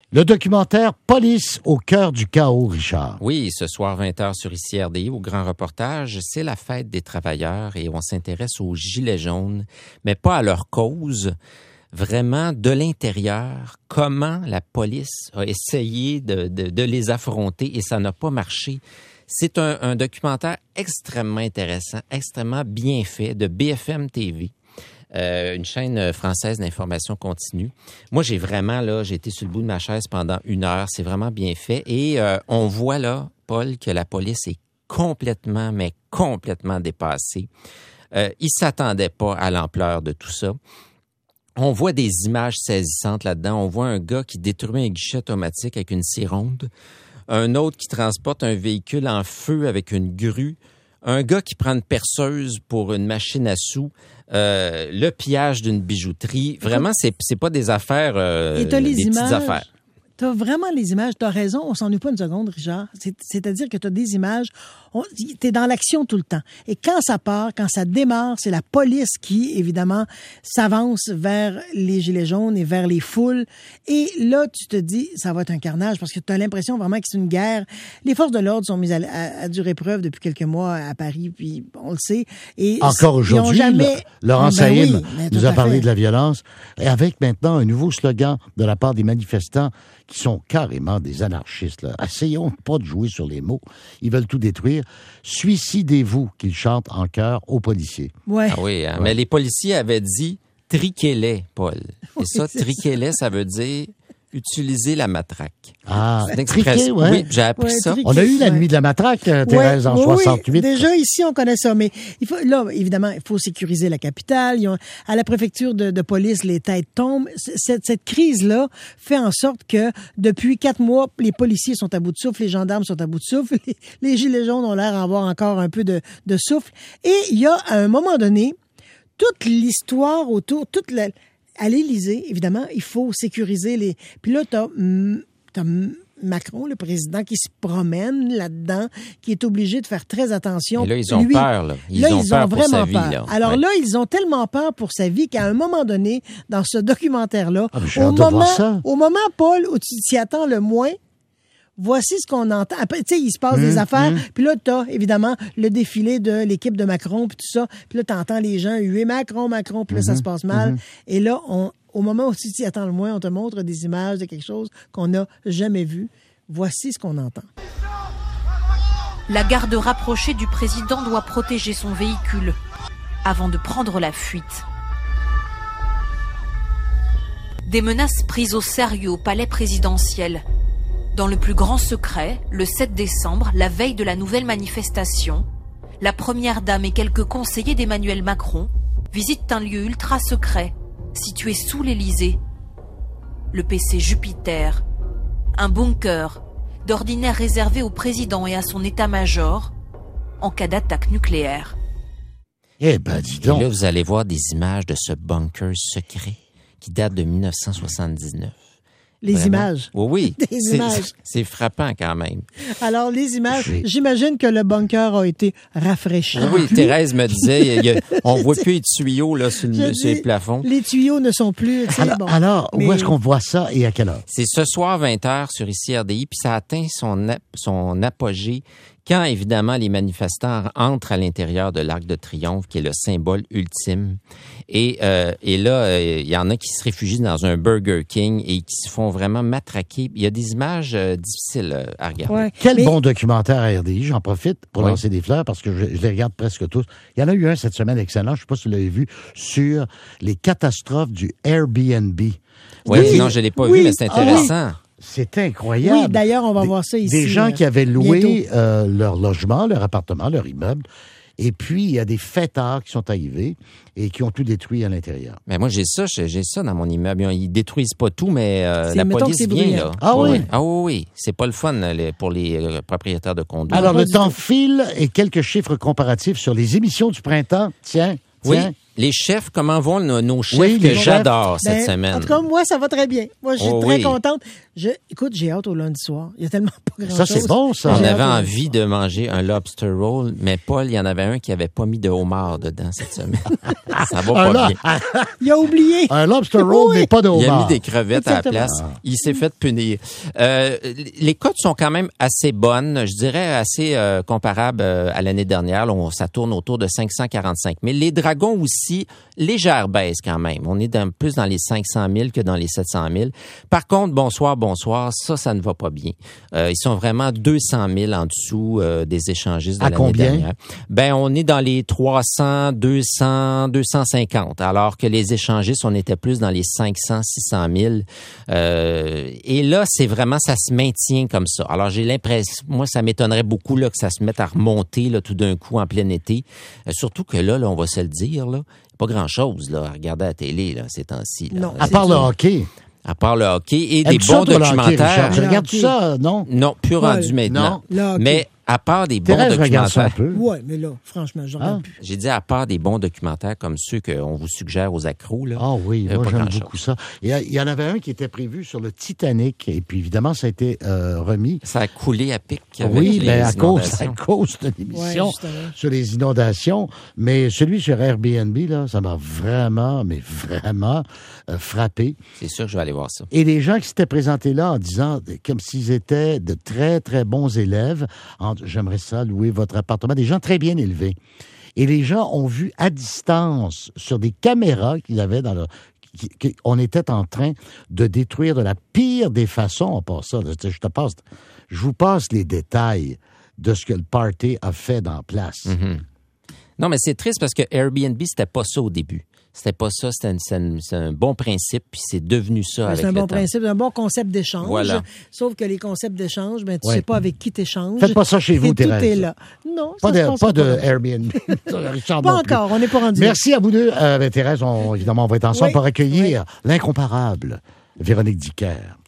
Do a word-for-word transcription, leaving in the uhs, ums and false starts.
Le documentaire « Police au cœur du chaos », Richard. Oui, ce soir vingt heures sur I C R D I, au grand reportage, c'est la fête des travailleurs et on s'intéresse aux gilets jaunes, mais pas à leur cause, vraiment de l'intérieur, comment la police a essayé de, de, de les affronter et ça n'a pas marché. C'est un, un documentaire extrêmement intéressant, extrêmement bien fait de B F M T V. Euh, une chaîne française d'information continue. Moi, j'ai vraiment, là, j'ai été sur le bout de ma chaise pendant une heure. C'est vraiment bien fait. Et euh, on voit, là, Paul, que la police est complètement, mais complètement dépassée. Euh, ils ne s'attendaient pas à l'ampleur de tout ça. On voit des images saisissantes là-dedans. On voit un gars qui détruit un guichet automatique avec une scie ronde. Un autre qui transporte un véhicule en feu avec une grue. Un gars qui prend une perceuse pour une machine à sous, euh, le pillage d'une bijouterie. Vraiment, c'est c'est pas des affaires, euh, Et t'as les des images, petites affaires. T'as vraiment les images. T'as raison, on s'ennuie pas une seconde, Richard. C'est, c'est-à-dire que t'as des images, on, t'es dans l'action tout le temps. Et quand ça part, quand ça démarre, c'est la police qui, évidemment, s'avance vers les gilets jaunes et vers les foules. Et là, tu te dis, ça va être un carnage parce que t'as l'impression vraiment que c'est une guerre. Les forces de l'ordre sont mises à, à, à dure épreuve depuis quelques mois à Paris, puis on le sait. Et encore aujourd'hui, jamais... le, Laurent ben Saïm oui, nous a parlé fait. de la violence. Et avec maintenant un nouveau slogan de la part des manifestants qui sont carrément des anarchistes. Là. Essayons pas de jouer sur les mots. Ils veulent tout détruire. Suicidez-vous, qu'ils chantent en chœur aux policiers. Ouais. Ah oui, hein? Ouais. Mais les policiers avaient dit « triquez-les, Paul ». Et oui, ça, « triquez-les », ça veut dire utiliser la matraque. Ah, triquer, ouais. Oui, j'ai appris ouais, ça. Triquer, on a eu la ouais. nuit de la matraque, Thérèse, ouais, en oui, soixante-huit. Oui, déjà, ici, on connaît ça. Mais il faut, là, évidemment, il faut sécuriser la capitale. Ils ont, à la préfecture de, de police, les têtes tombent. Cette, cette crise-là fait en sorte que, depuis quatre mois, les policiers sont à bout de souffle, les gendarmes sont à bout de souffle, les, les gilets jaunes ont l'air d'avoir encore un peu de, de souffle. Et il y a, à un moment donné, toute l'histoire autour, toute la... À l'Élysée, évidemment, il faut sécuriser les... Puis là, t'as, t'as Macron, le président, qui se promène là-dedans, qui est obligé de faire très attention. Et là, ils ont Lui, peur, là. Ils là, ont ils peur ont pour vraiment sa vie, peur. là. Alors ouais. là, ils ont tellement peur pour sa vie qu'à un moment donné, dans ce documentaire-là, ah, j'ai au, hâte de moment, voir ça. au moment, Paul, où tu t'y attends le moins, voici ce qu'on entend. Après, tu sais, il se passe mmh, des affaires. Mmh. Puis là, t'as, évidemment, le défilé de l'équipe de Macron, puis tout ça. Puis là, t'entends les gens huer Macron, Macron, puis là, mmh, ça se passe mal. Mmh. Et là, on, au moment où tu t'y attends le moins, on te montre des images de quelque chose qu'on n'a jamais vu. Voici ce qu'on entend. La garde rapprochée du président doit protéger son véhicule avant de prendre la fuite. Des menaces prises au sérieux au palais présidentiel. Dans le plus grand secret, le sept décembre, la veille de la nouvelle manifestation, la première dame et quelques conseillers d'Emmanuel Macron visitent un lieu ultra secret, situé sous l'Élysée. Le P C Jupiter, un bunker, d'ordinaire réservé au président et à son état-major, en cas d'attaque nucléaire. Eh ben, dis donc. Et là, vous allez voir des images de ce bunker secret qui date de dix-neuf cent soixante-dix-neuf. Les Vraiment? images. Oui, oui. Des c'est, images. C'est frappant quand même. Alors, les images, J'ai... j'imagine que le bunker a été rafraîchi. Oui, oui, Thérèse me disait, il y a, on voit plus les tuyaux là, sur, le, sur les plafonds. Les tuyaux ne sont plus... Alors, bon, alors mais... où est-ce qu'on voit ça et à quelle heure? C'est ce soir vingt heures sur I C R D I, puis ça atteint son, son apogée quand, évidemment, les manifestants entrent à l'intérieur de l'Arc de Triomphe, qui est le symbole ultime. Et, euh, et là, il euh, y en a qui se réfugient dans un Burger King et qui se font vraiment matraquer. Il y a des images euh, difficiles euh, à regarder. Ouais, Quel mais... bon documentaire à R D I. J'en profite pour oui. lancer des fleurs parce que je, je les regarde presque tous. Il y en a eu un cette semaine excellent, je ne sais pas si vous l'avez vu, sur les catastrophes du Airbnb. Oui, oui, non, je ne l'ai pas oui, vu, mais c'est intéressant. Ah, oui. C'est incroyable. Oui, d'ailleurs, on va des, voir ça ici. Des gens euh, qui avaient loué euh, leur logement, leur appartement, leur immeuble. Et puis, il y a des fêtards qui sont arrivés et qui ont tout détruit à l'intérieur. Mais moi, j'ai ça, j'ai ça dans mon immeuble. Ils détruisent pas tout, mais euh, c'est, la police vient, brillant. là. Ah oui? oui? Ah oui, oui. C'est pas le fun les, pour les euh, propriétaires de condos. Alors, le temps file et quelques chiffres comparatifs sur les émissions du printemps. Tiens, tiens. Oui. Les chefs, comment vont nos, nos chefs oui, que les j'adore chefs. cette ben, semaine? En tout cas, moi, ça va très bien. Moi, je suis oh, très oui. contente. Je, écoute, j'ai hâte au lundi soir. Il y a tellement pas grand-chose. Ça, c'est bon, ça. On avait envie de manger un lobster roll, mais Paul, il y en avait un qui avait pas mis de homard dedans cette semaine. Ça va pas là, bien. Il a oublié. Un lobster roll, Oui. mais pas de homard. Il a mis des crevettes Exactement. à la place. Il s'est fait punir. Euh, les cotes sont quand même assez bonnes. Je dirais assez euh, comparables euh, à l'année dernière. Là, on, ça tourne autour de cinq cent quarante-cinq mille. Les dragons aussi, légère baisse quand même. On est dans, plus dans les cinq cent mille que dans les sept cent mille. Par contre, bonsoir, bonsoir, ça, ça ne va pas bien. Euh, ils sont vraiment deux cent mille en dessous euh, des échangistes de à l'année combien? dernière. Ben, on est dans les trois cents, deux cents, deux cent cinquante, alors que les échangistes, on était plus dans les cinq cents, six cent mille. Euh, et là, c'est vraiment, ça se maintient comme ça. Alors, j'ai l'impression, moi, ça m'étonnerait beaucoup là que ça se mette à remonter là tout d'un coup en plein été. Euh, surtout que là, là, on va se le dire, là, pas grand-chose là à regarder à la télé là ces temps-ci. Là. Non. À C'est part le sûr. hockey. À part le hockey et des Aimes-tu ça, bons toi, le hockey, documentaires. Richard? Tu Le regardes hockey. ça, non? Non, plus Ouais. rendu maintenant. Le hockey. Mais à part des bons Thérèse regarde ça un documentaires. peu. Ouais, mais là, franchement, je regarde Ah. plus. J'ai dit à part des bons documentaires comme ceux qu'on vous suggère aux accros là. Ah oui, euh, moi pas j'aime grand-chose. beaucoup ça. Il y, a- il y en avait un qui était prévu sur le Titanic, et puis évidemment, ça a été euh, remis. Ça a coulé à pic avec Oui, les ben à cause, à inondations. cause de Ouais, l'émission justement. sur les inondations. Mais celui sur Airbnb, là, ça m'a vraiment, mais vraiment euh, frappé. C'est sûr que je vais aller voir ça. Et les gens qui s'étaient présentés là en disant, comme s'ils étaient de très, très bons élèves, en- j'aimerais ça louer votre appartement, des gens très bien élevés. Et les gens ont vu à distance, sur des caméras qu'ils avaient dans leur... qui- qui- on était en train de détruire de la pire des façons, on passe ça, là, je te passe, je vous passe les détails de ce que le party a fait dans la place. Mhm. Non, mais c'est triste parce que Airbnb, c'était pas ça au début. C'était pas ça, c'était, une- c'est un, c'est un bon principe, puis c'est devenu ça avec C'est un le bon temps. principe, un bon concept d'échange. Voilà. Sauf que les concepts d'échange, ben, tu Ouais. sais pas avec qui t'échanges. Faites pas ça chez vous, Et Thérèse. Tout est là. Non, Pas ça se de, passe pas de là. Airbnb. Richard Pas non plus. encore, on n'est pas rendu là. Merci à vous deux. Euh, ben, Thérèse, on, évidemment, on va être ensemble Oui. pour accueillir l'incomparable Véronique Dicker.